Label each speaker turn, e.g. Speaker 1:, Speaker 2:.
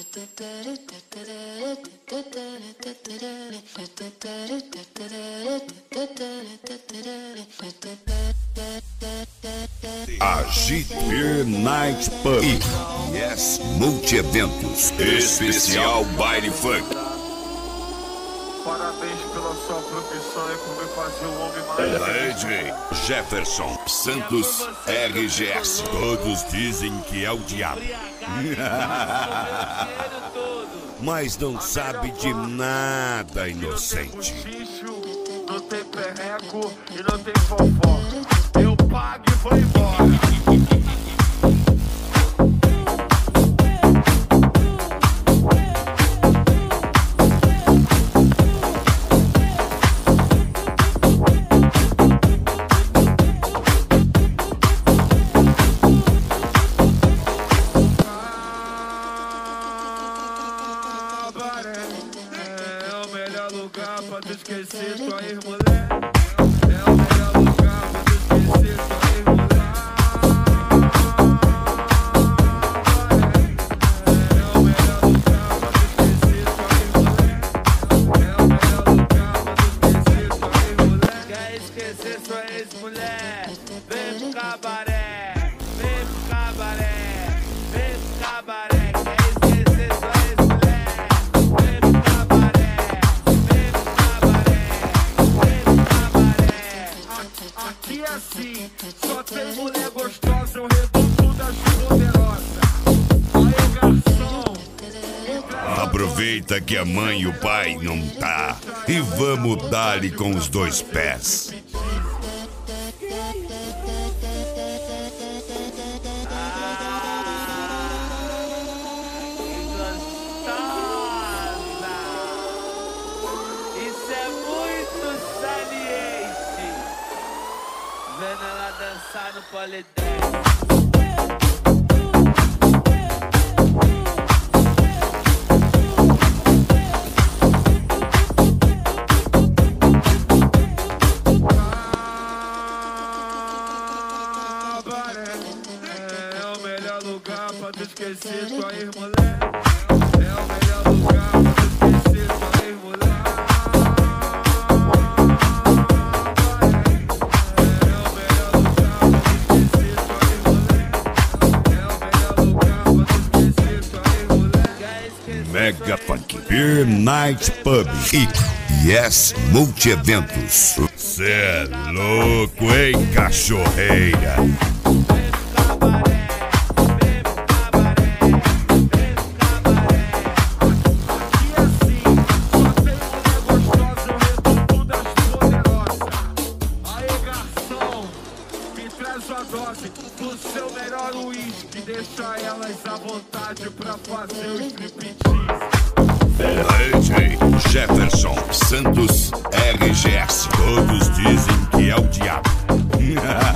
Speaker 1: Agite Beer Night Pub e Yes Multi-Eventos Especial Baile Funk.
Speaker 2: Parabéns pela sua profissão e por me fazer o homem mais.
Speaker 1: DJ Jefferson Santos RGS. Todos dizem que é o diabo. Mas não sabe de nada, inocente.
Speaker 2: Não tem perreco e não tem fofoca. Eu pago e vou embora. Esquecer tua ex-mulher. É o melhor lugar pra tu esquecer tua ex-mulher. É o melhor lugar pra tu esquecer tua ex-mulher. É o melhor lugar pra tu esquecer tua ex-mulher. Quer esquecer sua ex-mulher? Vem pro cabaré, vem pro cabaré, vem pro cabaré. Aqui é assim, só tem mulher gostosa, eu reduto das poderosas. Aí, garçom,
Speaker 1: aproveita que a mãe e o pai não tá e vamos dar-lhe com os dois pés.
Speaker 2: isso é muito saliente. Vendo ela dançar no polidense. É o melhor lugar pra tu esquecer tua ex-mulher. É o melhor lugar pra tu esquecer tua ex-mulher.
Speaker 1: Mega Funk Beer Night Pub e Yes Multi-Eventos. Cê é louco, hein, cachorreira?
Speaker 2: Do seu melhor uísque, deixa elas à vontade pra fazer o striptease.
Speaker 1: DJ Jefferson Santos RGS. Todos dizem que é o diabo.